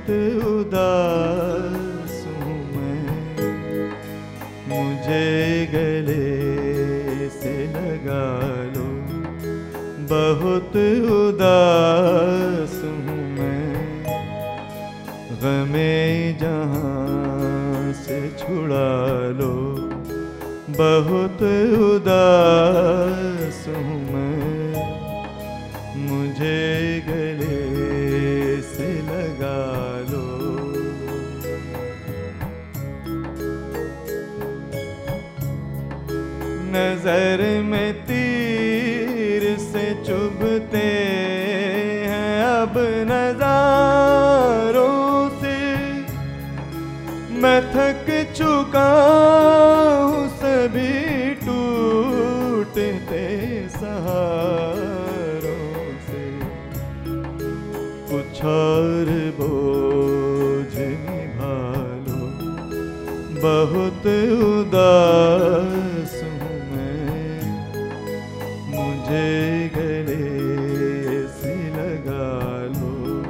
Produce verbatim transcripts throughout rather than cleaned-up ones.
बहुत उदास हूँ मैं, मुझे गले से लगा लो। बहुत उदास हूँ मैं, गमे जहाँ से छुड़ा लो। बहुत उदास हूँ मैं, मुझे गले से लगा लो। नजर में तीर से चुभते हैं अब नजारों से, मैं थक चुका हूँ सभी टूटते सहारों से। कुछ और बोझ निभा लो। बहुत उदास हूँ मैं, मुझे गले से लगा लो।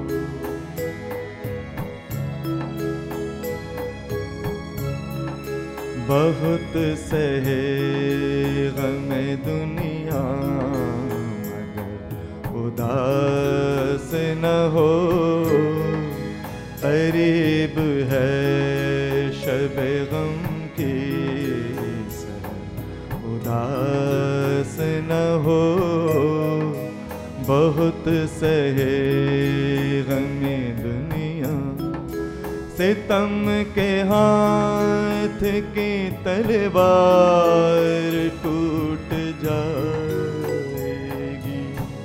बहुत सहे गमे दुनिया मगर उदास न हो। करीब है शब-ए गम की सर उदास न हो। बहुत सहे गमे दुनिया, सितम के हाथ की तलवार टूट जाएगी।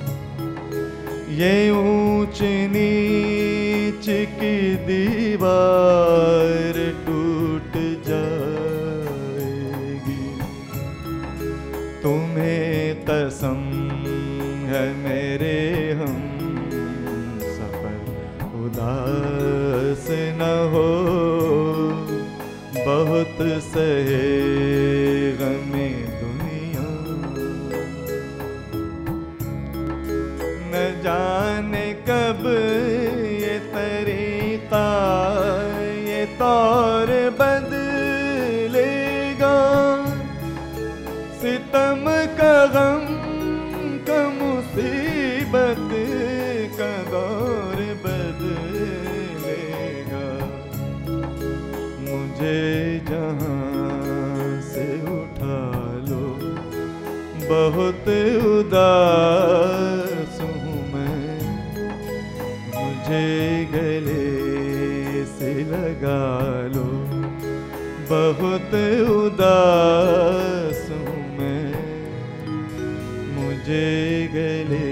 ये ऊंच नीच की दीवार टूट जाएगी। तुम्हें कसम है मेरे हम सफर उदास न हो। बहुत सहे गमे दुनिया, न जाने कब ये तरीका ये तौर बदलेगा। सितम का गम का मुसीबत का दौर बदलेगा। मुझे जहाँ से उठा लो। बहुत उदास हूँ मैं, मुझे गले से लगा लो। बहुत उदास हूँ मैं, मुझे गले